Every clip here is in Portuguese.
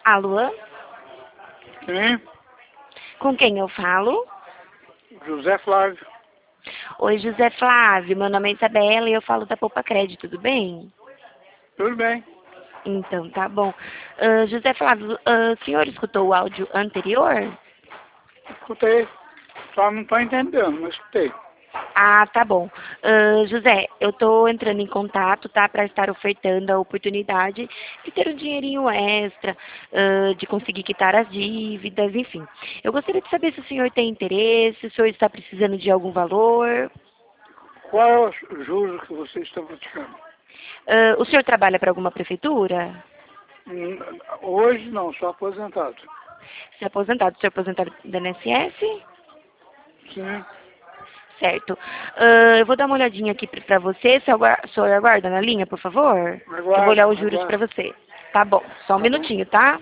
Alô? Sim, Com quem eu falo? José Flávio. Oi, José Flávio. Meu nome é Isabela e eu falo da Poupa Crédito, tudo bem? Tudo bem. Então, tá bom. José Flávio, o senhor escutou o áudio anterior? Escutei. Só não estou entendendo, mas escutei. Ah, tá bom. José, eu tô entrando em contato, tá, para estar ofertando a oportunidade de ter um dinheirinho extra, de conseguir quitar as dívidas, enfim. Eu gostaria de saber se o senhor tem interesse, se o senhor está precisando de algum valor. Qual é o juros que você está praticando? O senhor trabalha para alguma prefeitura? Hum, Hoje não, sou aposentado. Se é aposentado, o senhor é aposentado da INSS? Sim, Certo. Eu vou dar uma olhadinha aqui para você. O senhor aguarda na linha, por favor? Que eu vou olhar aguardo, os juros para aguardo. você. Tá bom, só um Tá bom. minutinho, tá?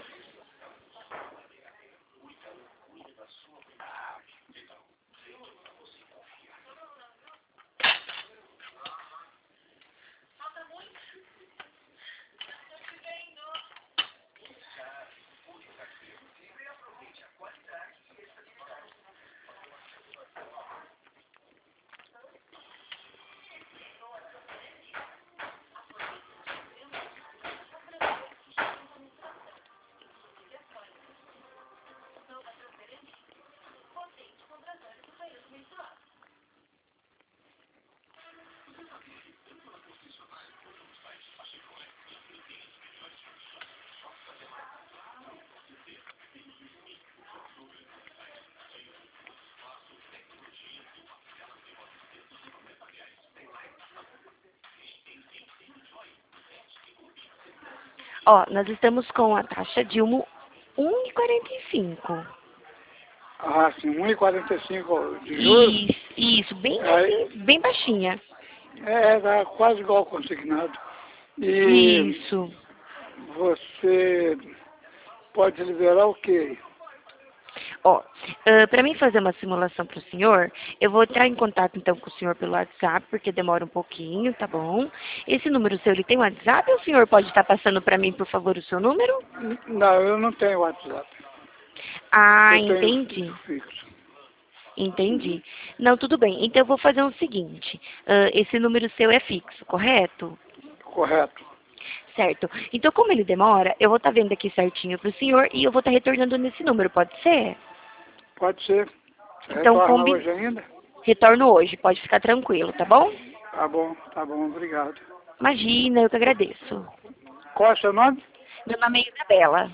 Ó, nós estamos com a taxa de 1,45. Ah, sim, 1,45 de juros. Isso, bem Aí, assim, bem baixinha. dá quase igual ao consignado. E Isso. você pode liberar o quê? Ó, para mim fazer uma simulação para o senhor, eu vou entrar em contato então com o senhor pelo WhatsApp, porque demora um pouquinho, tá bom? Esse número seu, ele tem WhatsApp ou o senhor pode estar passando para mim, por favor, o seu número? Não, eu não tenho WhatsApp. Ah, Eu tenho entendi. fixo. Uhum. Entendi. Não, tudo bem. Então eu vou fazer o seguinte. Esse número seu é fixo, correto? Correto. Certo. Então, como ele demora, eu vou estar vendo aqui certinho para o senhor e eu vou estar retornando nesse número, pode ser? Pode ser. Você Então, retorna hoje ainda? retorno hoje, pode ficar tranquilo, tá bom? Tá bom, obrigado. Imagina, eu que agradeço. Qual é o seu nome? Meu nome é Isabela.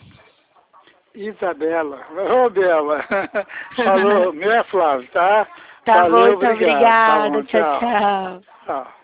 Isabela. Ô, Bela. Falou, meu é Flávio, tá? Tá bom, Valeu, então, obrigado. Tá obrigada. bom, Tchau, tchau. tchau. Tchau.